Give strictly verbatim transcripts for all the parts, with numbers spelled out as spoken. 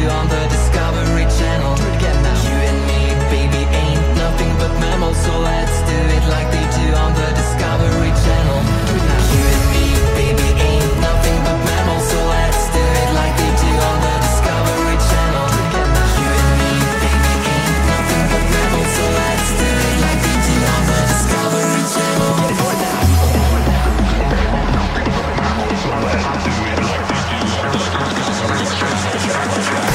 do on the Discovery Channel. Do it again now. You and me, baby, ain't nothing but mammals, so let's do it like they do on the Discovery Channel. Do it now. You and me, baby, ain't nothing but mammals, so let's do it like they do on the Discovery Channel. Do it again now. You and me, baby, ain't nothing but mammals, so let's do it like they do on the Discovery Channel. Get it more now. So let's do it like they do on the Discovery Channel.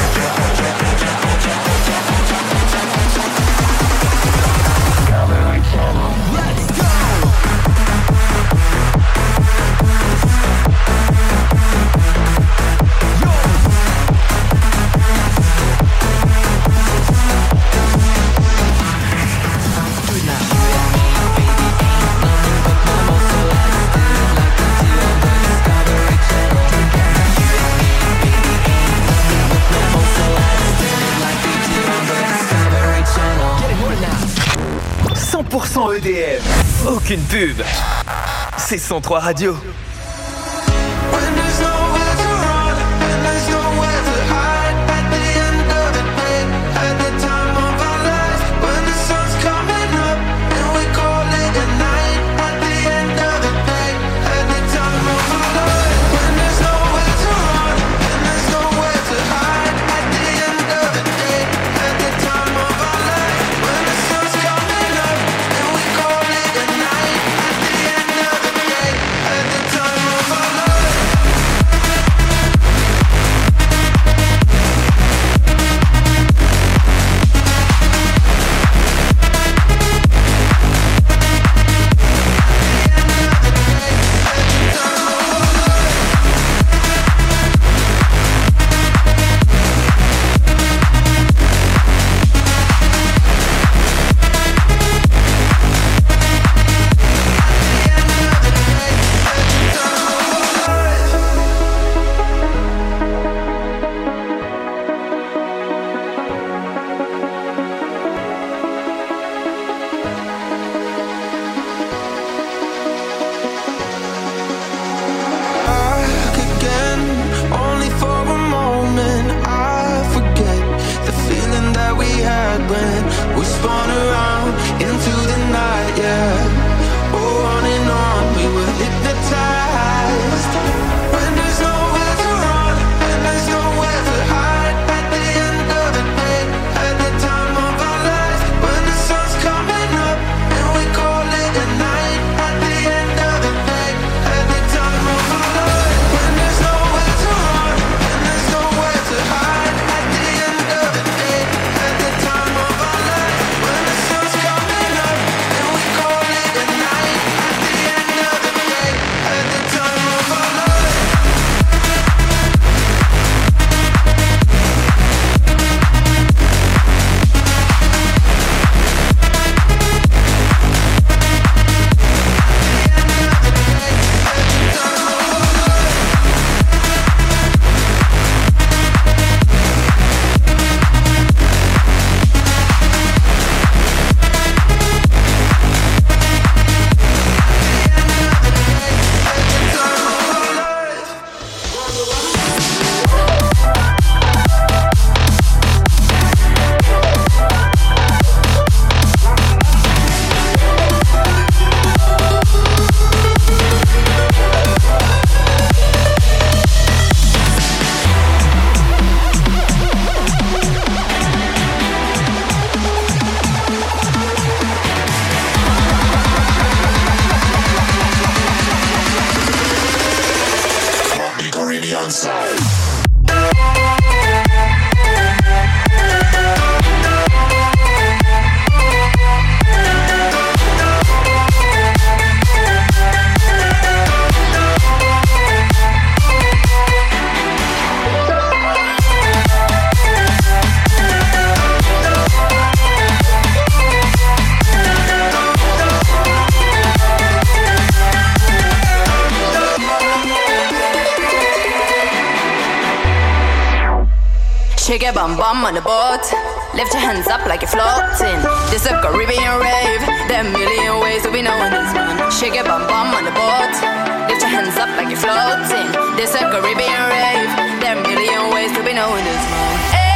cent pour cent E D M, aucune pub. C'est cent trois Radio. Shake your bum bum on the boat. Lift your hands up like you're floating. This a Caribbean rave. There are a million ways to be knowing this one. Shake your bum bum on the boat. Lift your hands up like you're floating. This a Caribbean rave. There are a million ways to be knowing this one. Hey.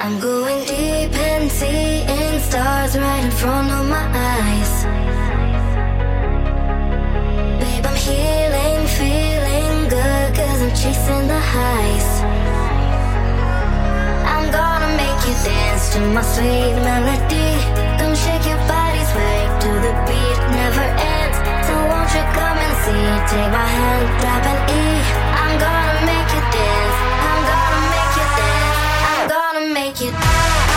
I'm going deep and seeing stars right in front of my eyes. Babe, I'm healing, feeling good, cause I'm chasing the highs. I'm gonna make you dance to my sweet melody. Come shake your body, sway to the beat, never ends. So won't you come and see, take my hand, grab an E. I'm gonna make you dance, I'm gonna make you dance, I'm gonna make you dance.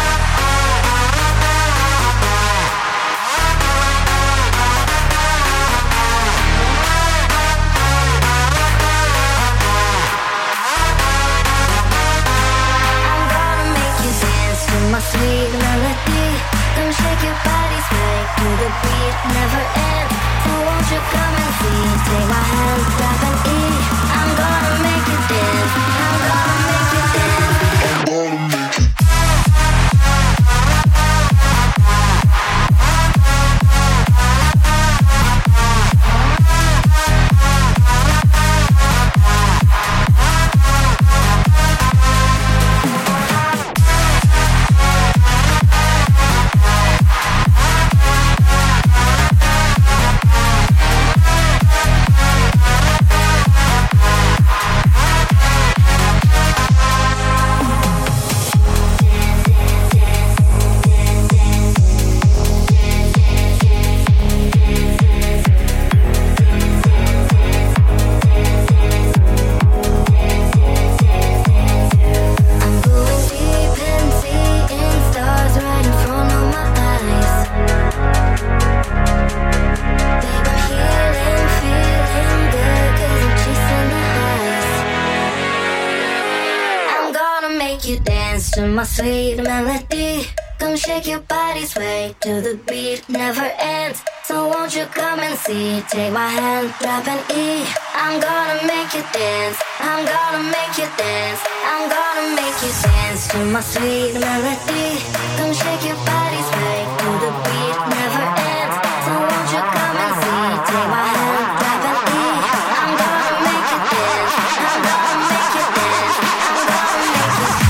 My sweet melody, come shake your body, sway to the beat, never ends. So won't you come and see, take my hand, grab an E. I'm gonna make you dance, I'm gonna make you dance, I'm gonna make you. My sweet melody, come shake your body, sway to the beat, never ends. So won't you come and see, take my hand, grab an E. I'm gonna make you dance, I'm gonna make you dance, I'm gonna make you dance to my sweet melody. Come shake your body, sway to the beat, never ends. So won't you come and see, take my hand, grab an E. I'm gonna make you dance, I'm gonna make you dance, I'm gonna make you dance.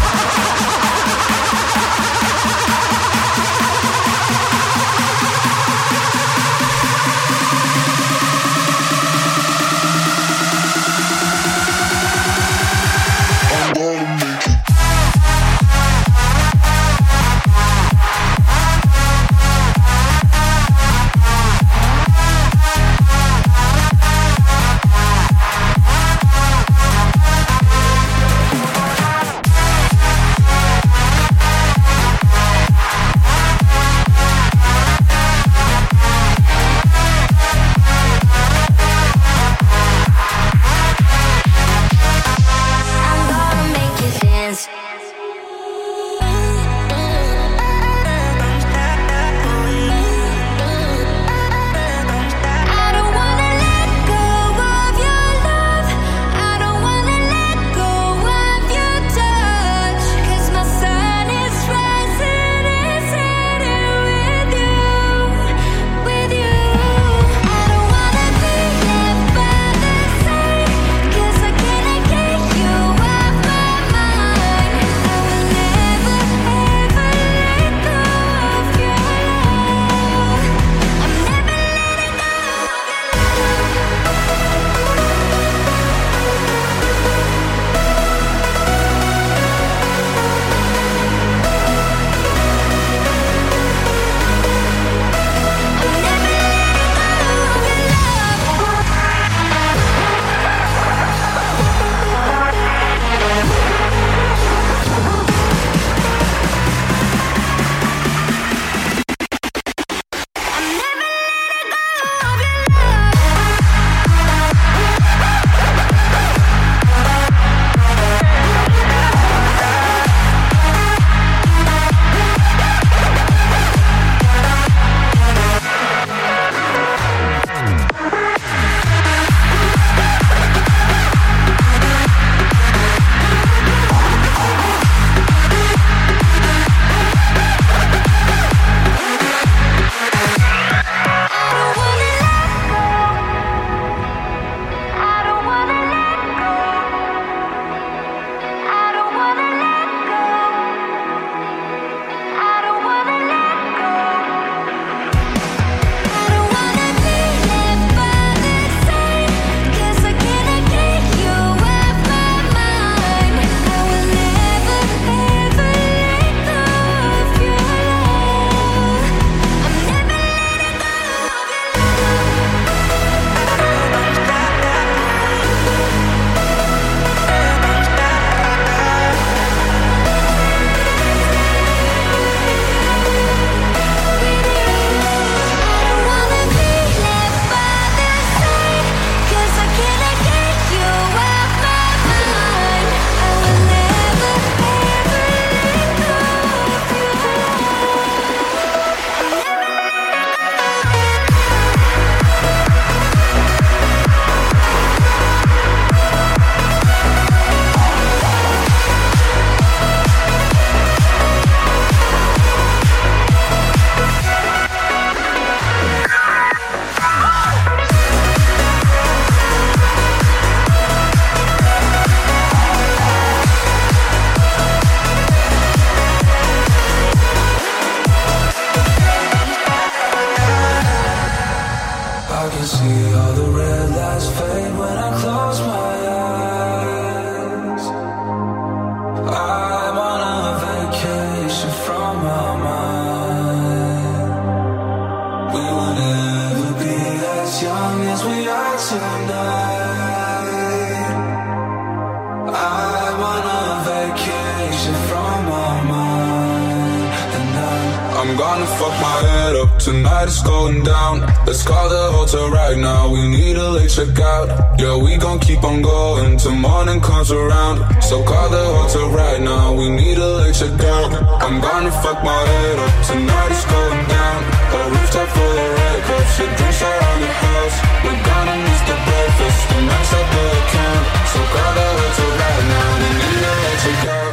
I'm gonna fuck my head up, tonight it's going down. Let's call the hotel right now, we need a late checkout. Yeah, we gon' keep on going till morning comes around. So call the hotel right now, we need a late checkout. I'm gonna fuck my head up, tonight it's going down. A rooftop full of red cups, the drinks are on the house. We're gonna miss the breakfast, the max up the account. So call the hotel right now, we need a late checkout.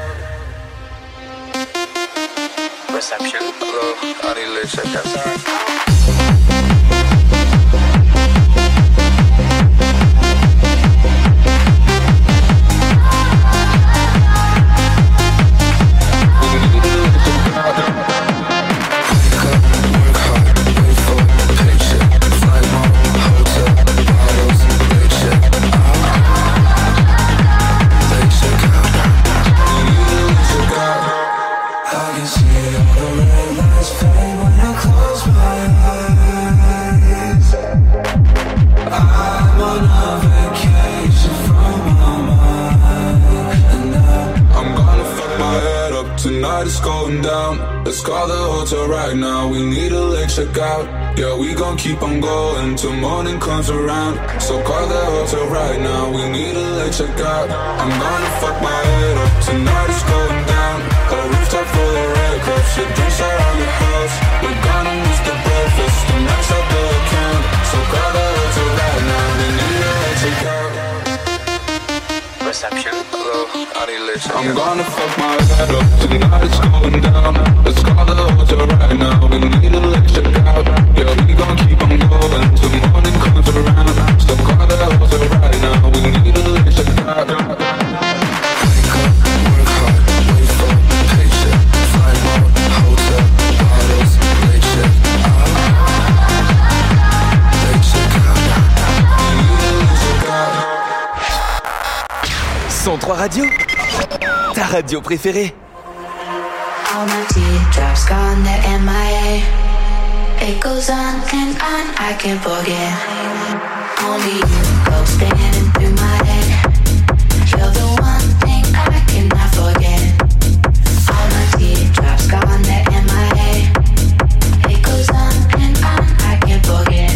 Reception. Hello, I need a late checkout. Sorry. It's going down. Let's call the hotel right now, we need a late checkout. Yeah, we gon' keep on going till morning comes around. So call the hotel right now, we need a late checkout. I'm gonna fuck my head up, tonight it's going down. A rooftop full of red cups, the drinks are on the house. We're gonna miss the breakfast, the max up the account. So call the hotel right now, we need a late checkout. Reception. Hello, I need a late checkout. I'm gonna fuck my head up, tonight it's going down. Let's call the hotel right now, we need a late checkout. Yeah, we gon' keep on going till morning comes around. So call the hotel right now, we need a late checkout. Wake up, work hard, wait for paycheck. Flight mode, hotel, bottles, late check out. Late checkout. We need a late checkout. cent trois Radio, ta radio préférée. All my teardrops gone, they're M I A. It goes on and on, I can't forget. Only you go spinning through my head. You're the one thing I cannot forget. All my teardrops gone, they're M I A. It goes on and on, I can't forget.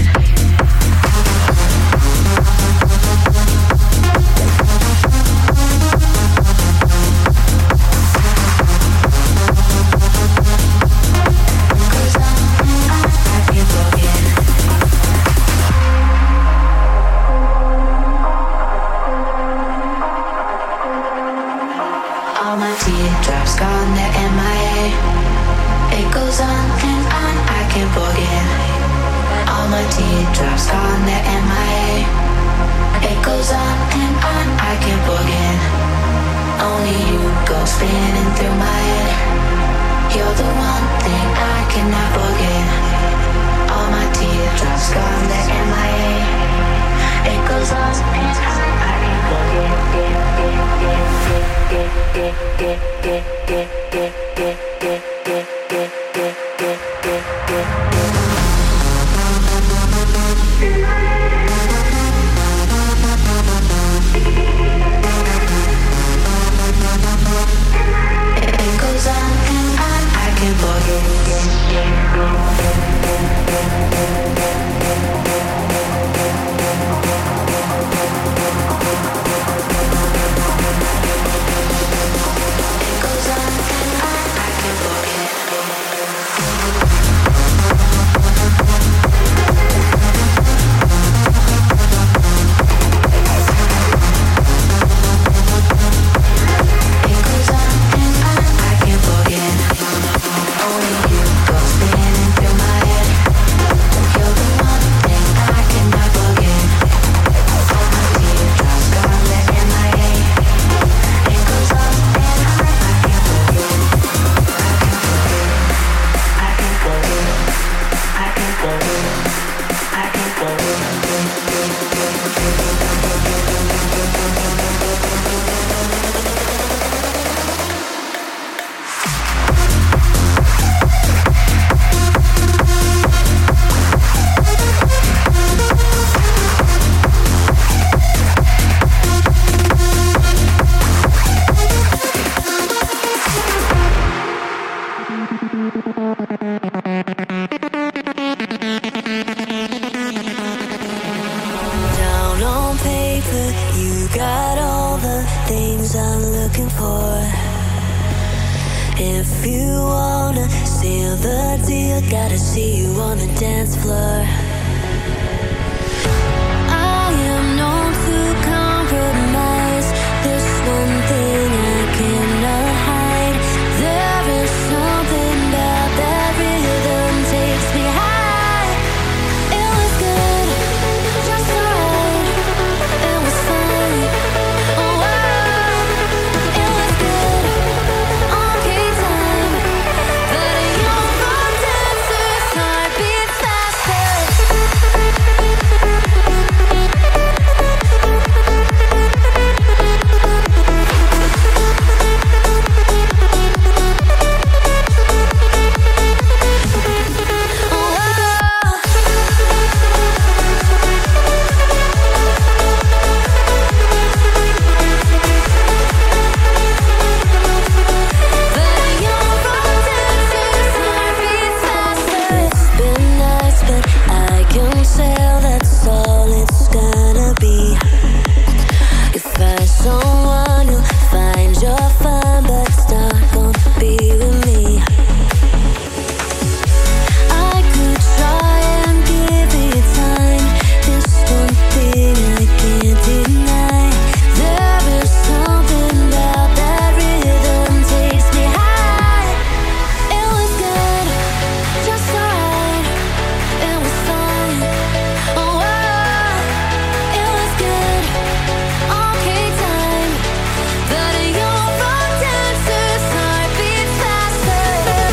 Teardrops gone, they're M I A. It goes on and on, I can't forget. All my teardrops gone, they're M I A. It goes on and on, I can't forget. Only you go spinning through my head. You're the one thing I cannot forget. All my teardrops gone, they're M I A. It goes on and on, I can't forget. It goes on and on, I can't forget. It goes on and on, I can't forget. If you wanna seal the deal, gotta see you on the dance floor. I am known to compromise. There's one thing I cannot hide. There is something about that rhythm takes me high. It was good, just alright. It was fun, oh wow. It was good, okay time. But a young rock dancer's heart beats faster. Someone who'll find your fun, but it's not gonna be with me. I could try and give it time. There's one thing I can't deny. There is something about that rhythm takes me high. It was good, just alright. It was fun, oh wow. It was good, okay time. But a young rock dancer's heart beats faster.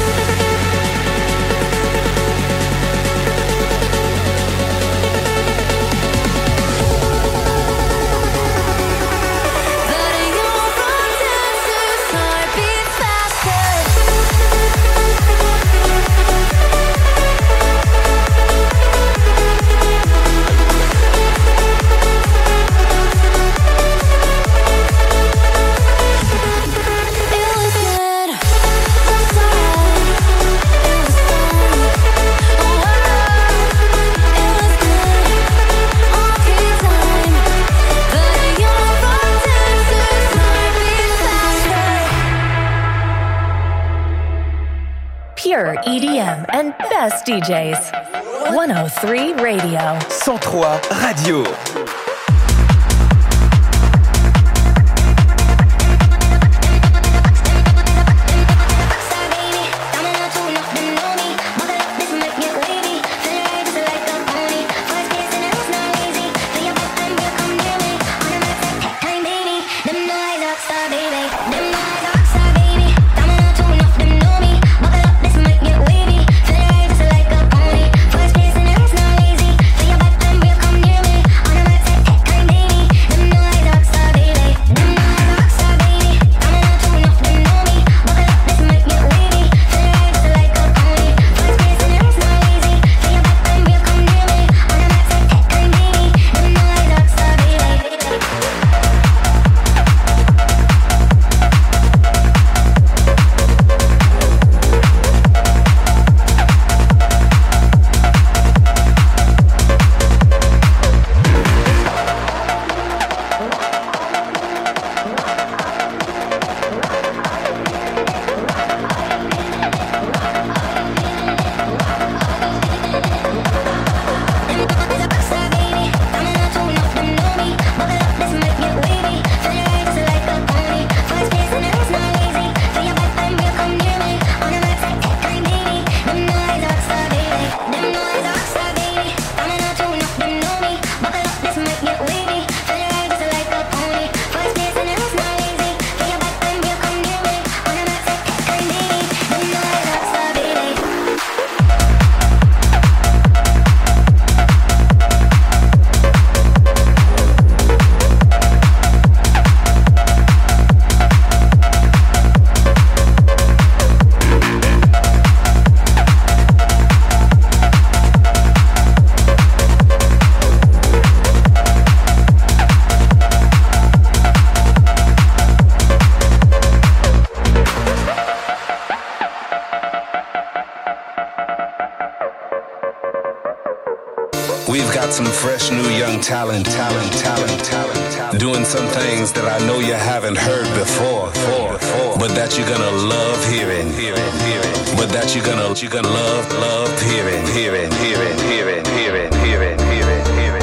But a young rock dancer's heart beats faster. It was good, just alright. It was fun, oh wow. It was good, okay time. But a young rock dancer's heart beats faster. Pure E D M and best D Js. one oh three Radio. cent trois Radio. First place and it's not easy. Feel your back and we'll come near me. On a some fresh new young talent, talent, talent, talent, talent. Doing some things that I know you haven't heard before, before, before. But that you're gonna love hearing, hearing, hearing. But that you're gonna, you're gonna love, love hearing, hearing, hearing, hearing, hearing, hearing, hearing, hearing.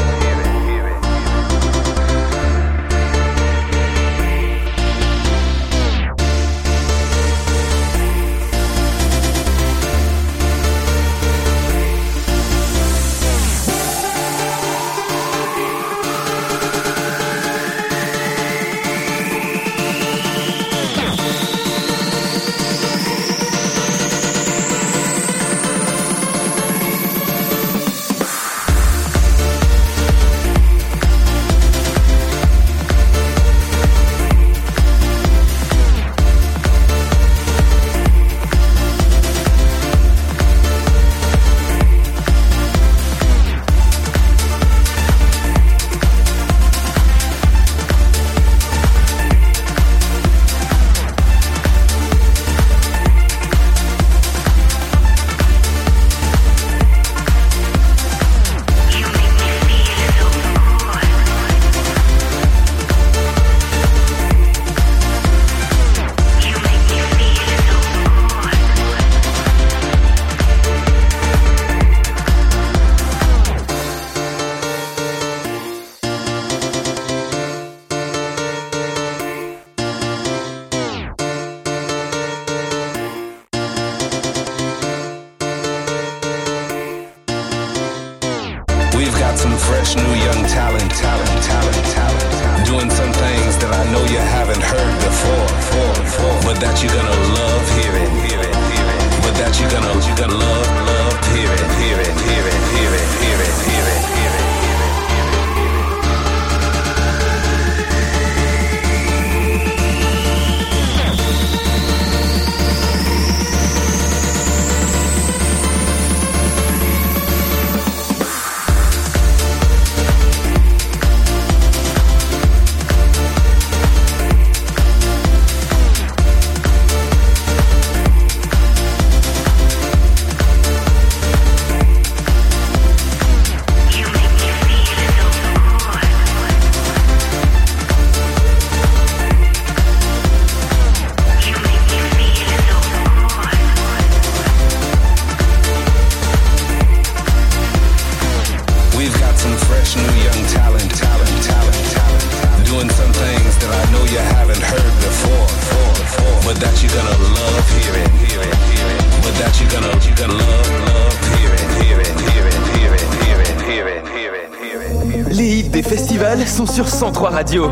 Sont sur cent trois Radio.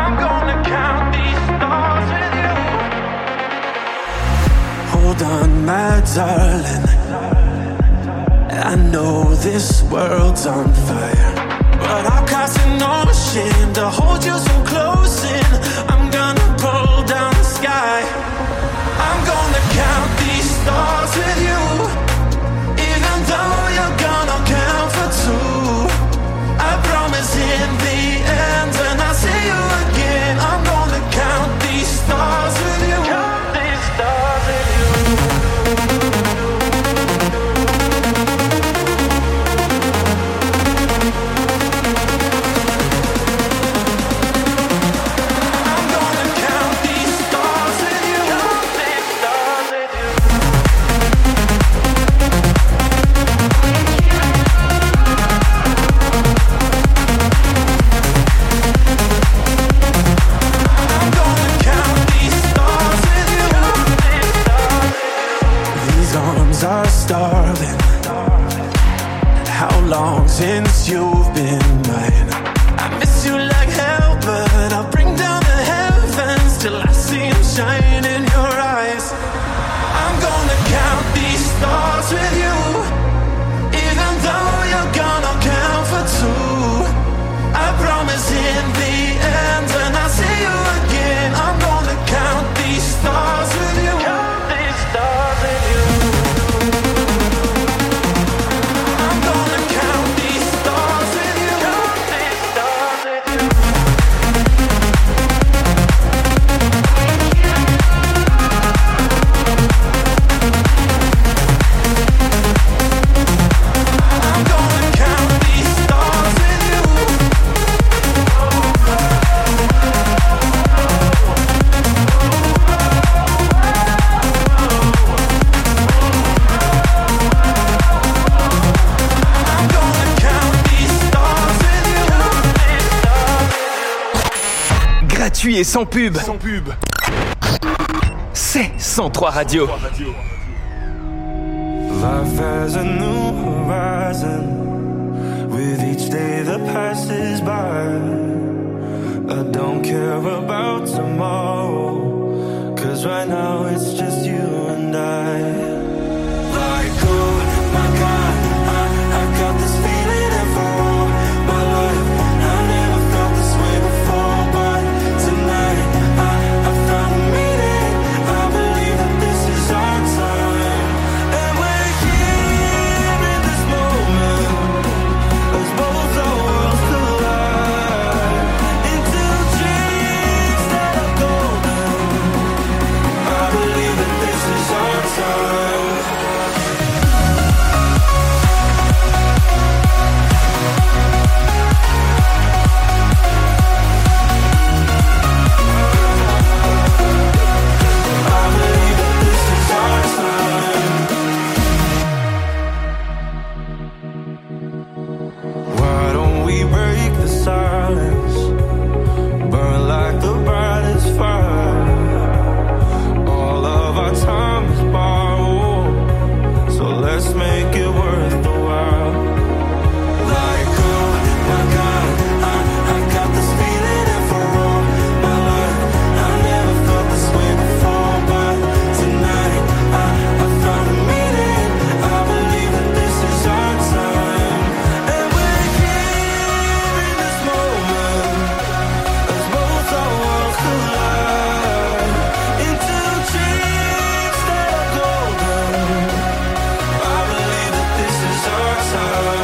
Hold on, my darling. I know this world's on fire, but I'll cast no shame to hold you so close in. I'm gonna pull down the sky. I'm gonna count these stars with you, even though you're gonna count for two. I promise in the end, when I see you again, I'm gonna count these stars with you. Count these stars with you. I'm gonna count these stars with you. Count these stars with you. Are starving. How long since you've been mine? I miss you like hell, but I'll bring down the heavens till I see them shine in your eyes. I'm gonna count these stars with you, even though you're gonna count for two. I promise in the end, when I see you again, I'm gonna count these stars with you. Count these stars with you. gratuit et sans pub. Sans pub. C'est cent trois Radio. Life has a new horizon with each day that passes by. I don't care about tomorrow, 'cause right now it's just you and I. Like, oh my God, I, I got this feeling and for all my life I never felt this way before, but tonight I, I found a meaning. I believe that this is our time, and we're here in this moment as both our worlds collide into dreams that are golden. I believe that this is our time. Why don't we break the silence, burn like the brightest fire? All of our time is borrowed, so let's make it worth the while. Like, oh my God, I, I got this feeling and for all my life I never felt this way before, but tonight I, I found a meaning. I believe that this is our time, and we're here in this moment as both our worlds collide into dreams that are golden. I believe that this is our time.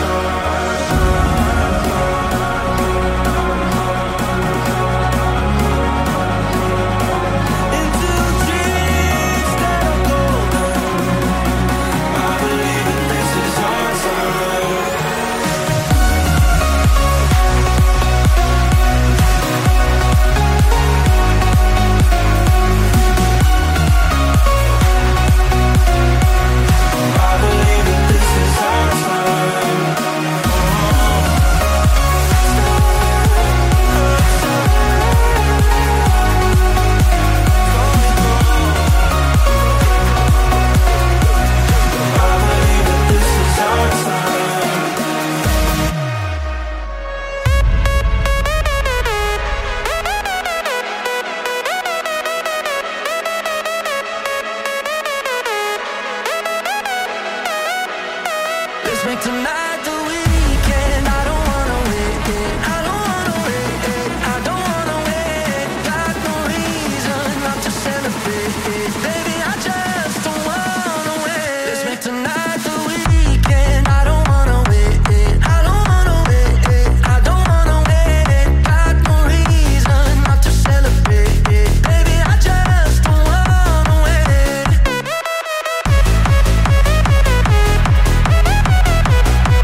Into dreams that are golden. I believe that this is our time. I believe that this is our time. I believe that this is our time. Let's make tonight the weekend. I don't wanna wait. I don't wanna wait. I don't wanna wait. Got no reason not to celebrate. Baby, I just don't wanna wait. Let's make tonight the weekend. I don't wanna wait. I don't wanna wait. I don't wanna wait. Got no reason not to celebrate. Baby, I just don't wanna wait.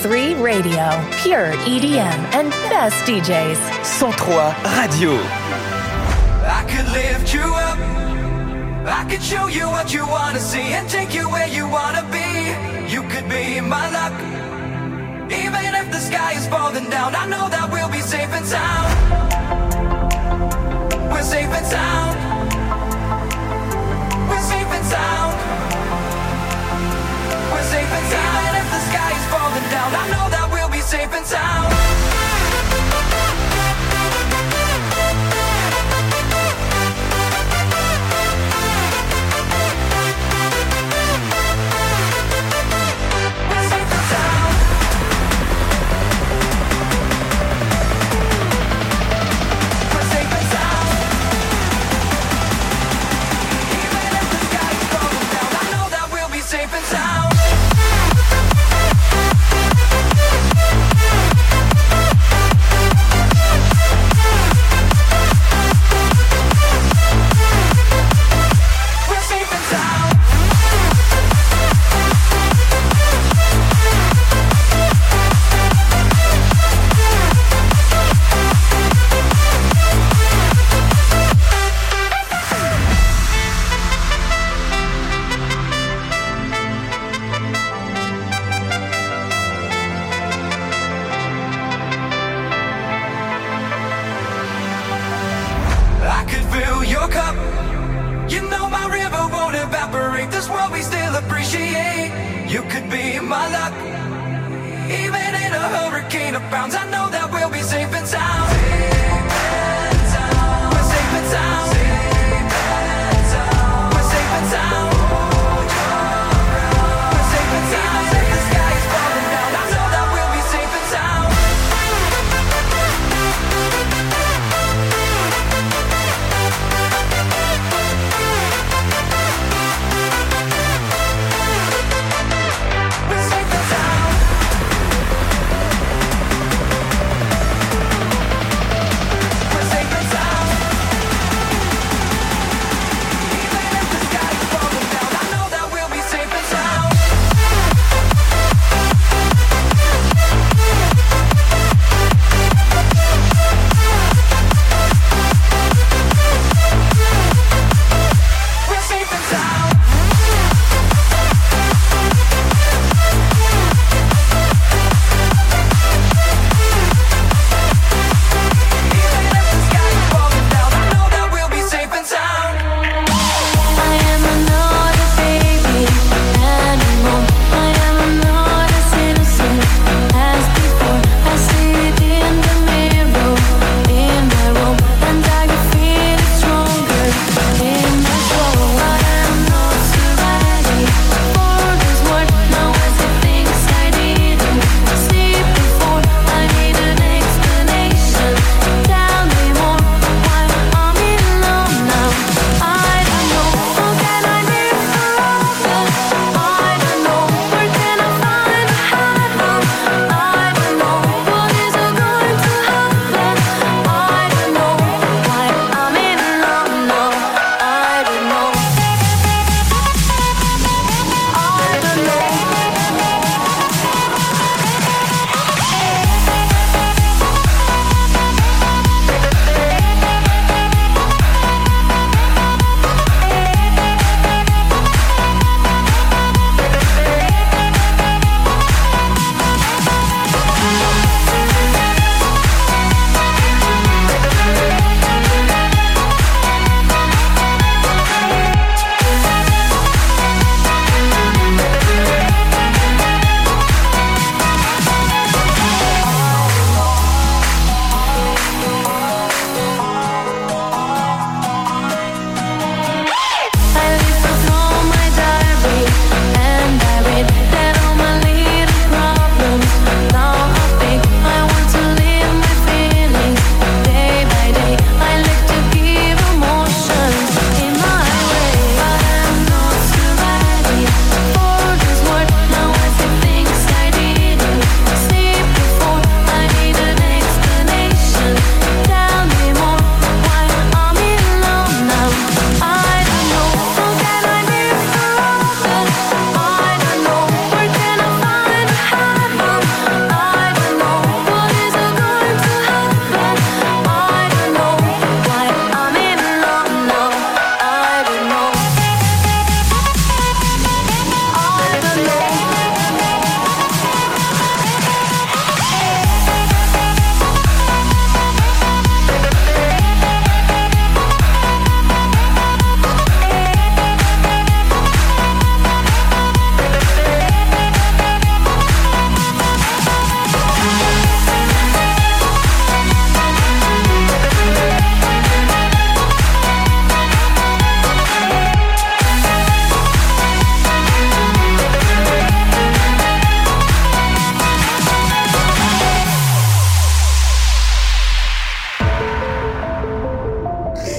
three Radio, pure E D M and best D Js. cent trois Radio. I could lift you up, I could show you what you wanna see and take you where you wanna be. You could be my luck, even if the sky is falling down. I know that we'll be safe and sound. We're safe and sound. We're safe and sound. We're safe and sound. Even if the sky is falling down, I know that we'll be safe and sound.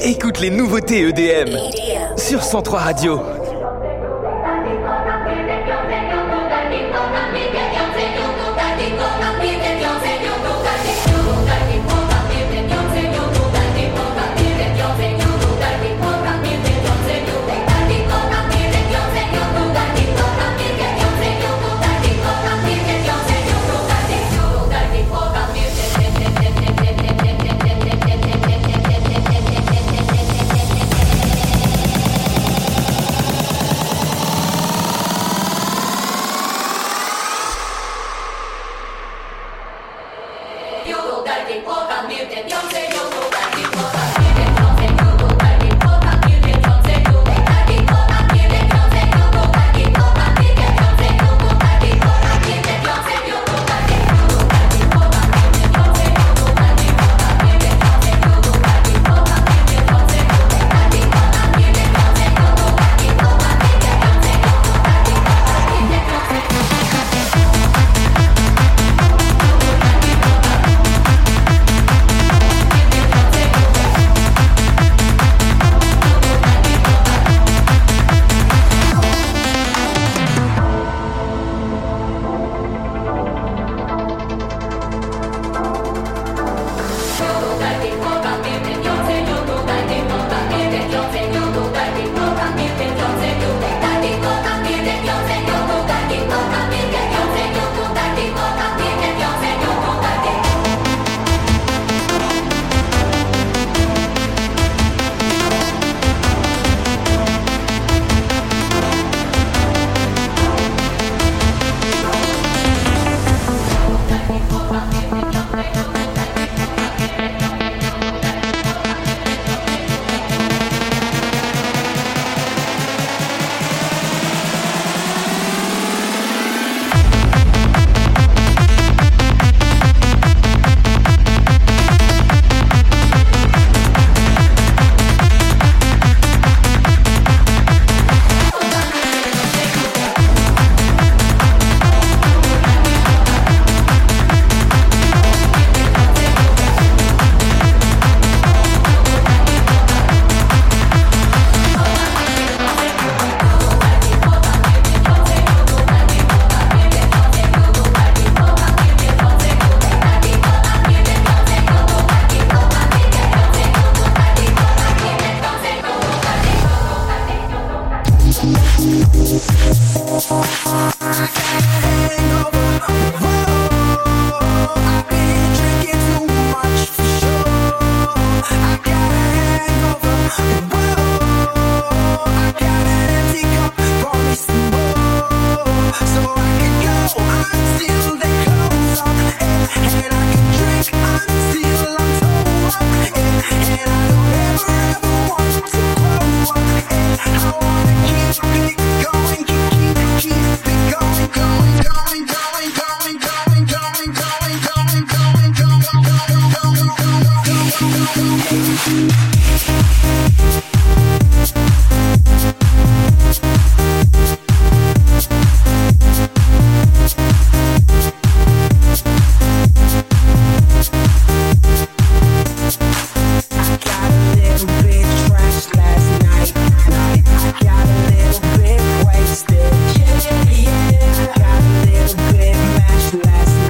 Écoute les nouveautés E D M sur cent trois Radio.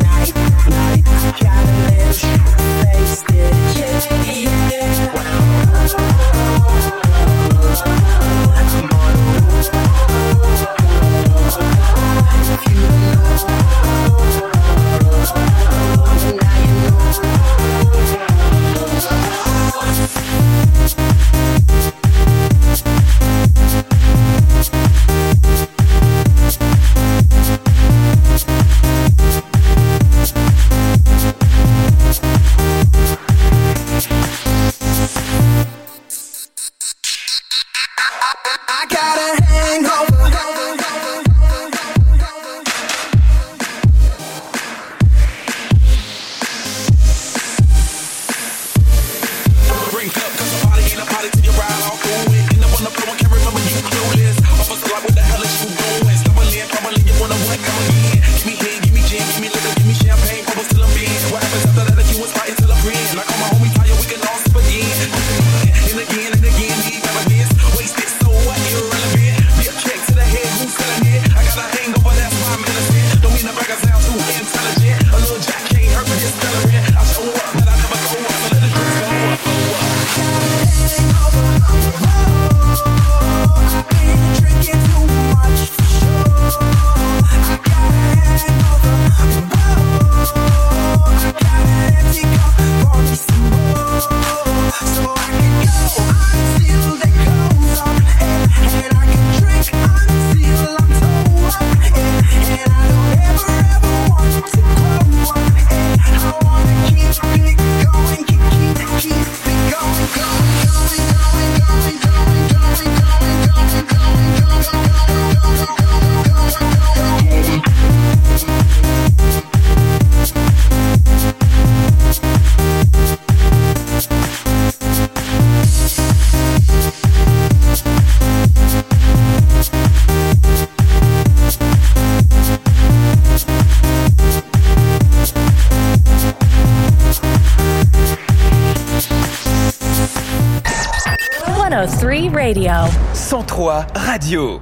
Got a little one oh three Radio. cent trois Radio.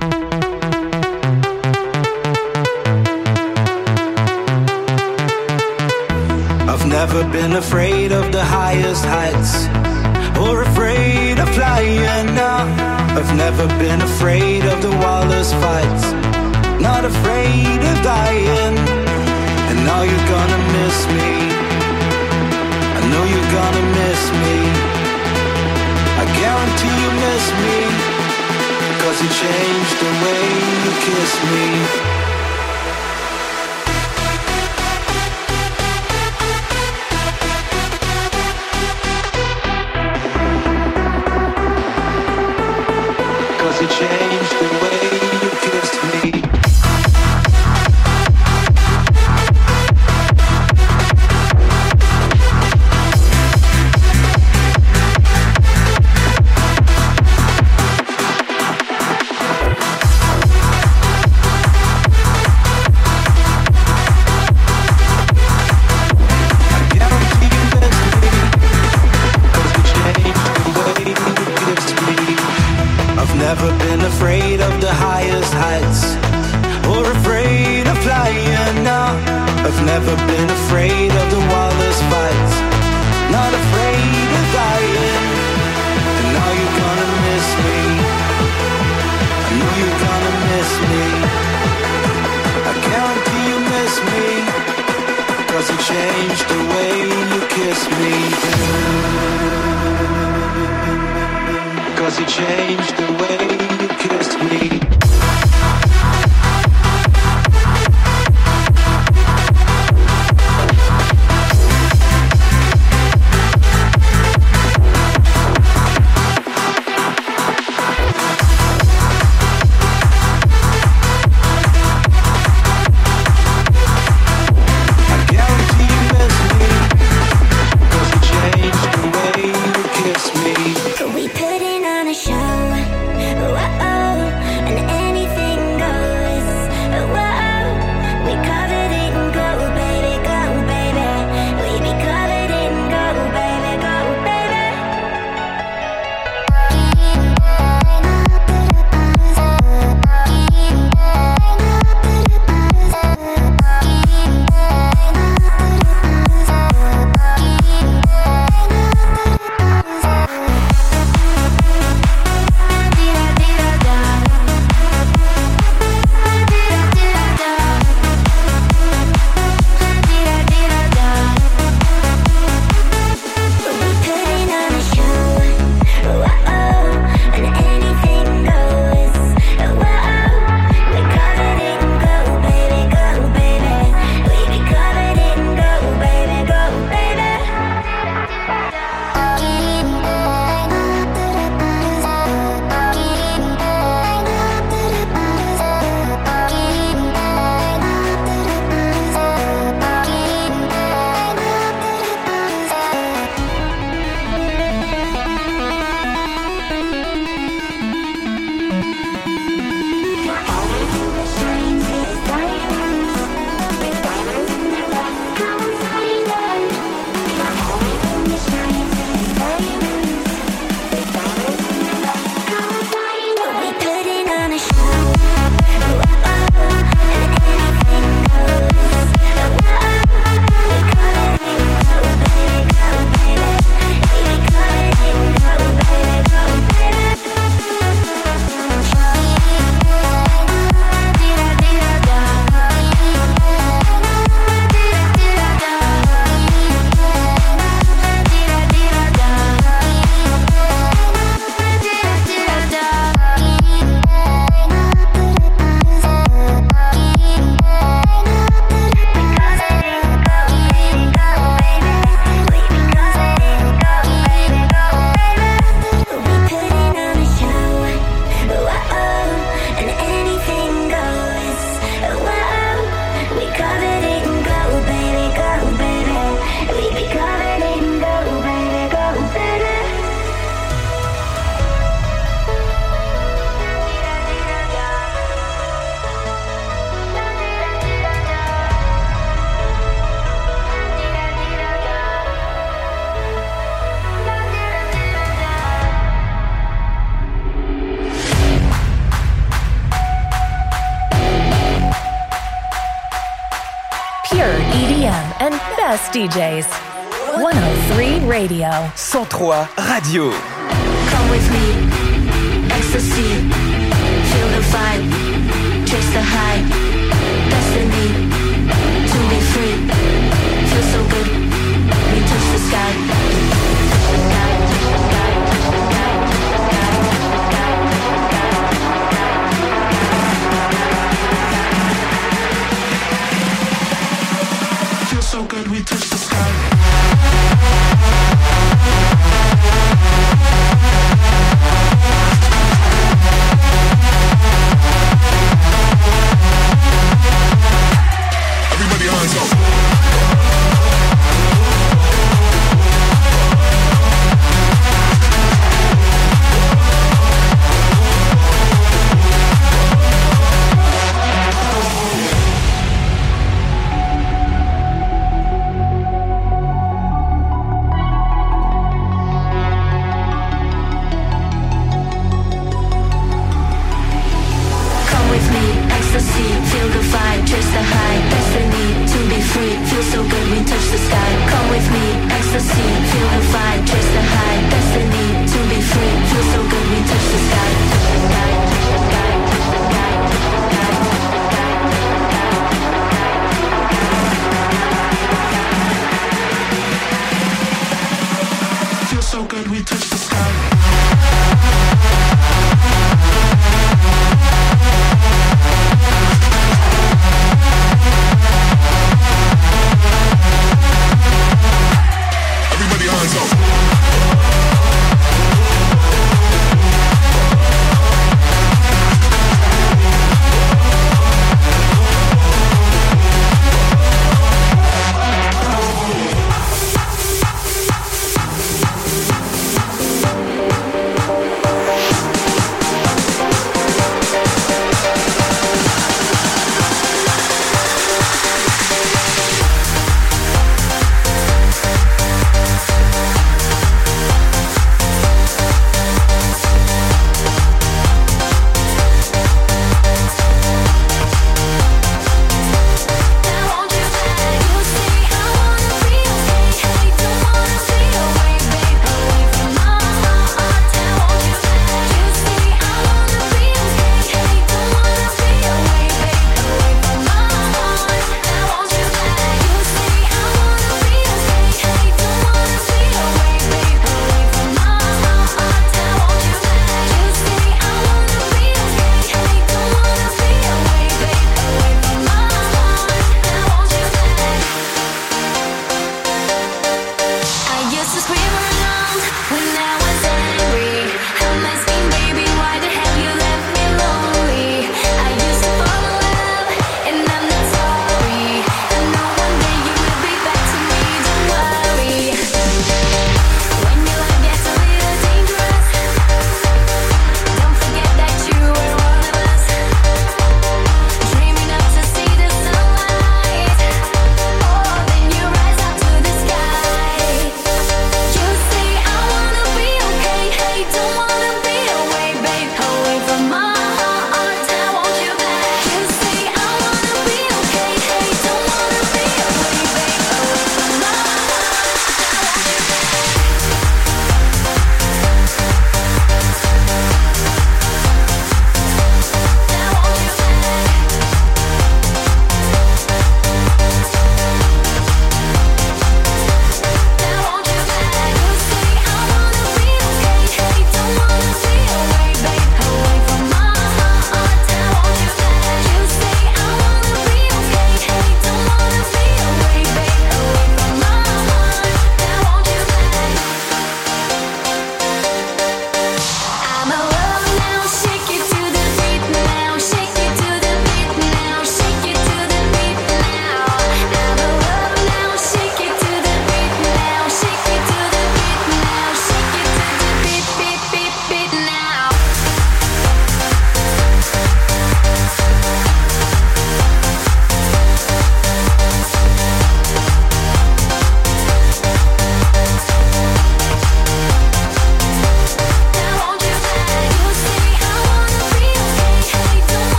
I've never been afraid of the highest heights or afraid of flying now. I've never been afraid of the wildest fights, not afraid of dying. And now you're gonna miss me, I know you're gonna miss me, I guarantee you miss me, 'cause you changed the way you kiss me. You changed the way you kissed me. Never been afraid of the highest heights or afraid of flying now. I've never been afraid of the wildest fights, not afraid of dying. And now you're gonna miss me, I know you're gonna miss me, I guarantee you miss me, 'cause you changed the way you kiss me. 'Cause you changed the way you kissed me. I guarantee you miss me, 'cause you changed the way you kiss me. We putting on a show, Pure E D M and best D Js. one oh three Radio. cent trois Radio. Come with me, ecstasy, feel the vibe, chase the high, destiny, to be free, feel so good, we touch the sky. Feel so good, we touch the sky. Everybody hands up.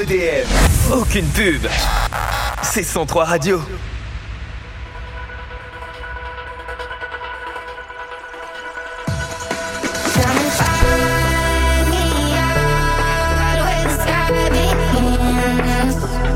D M. Aucune pub. C'est cent trois Radio.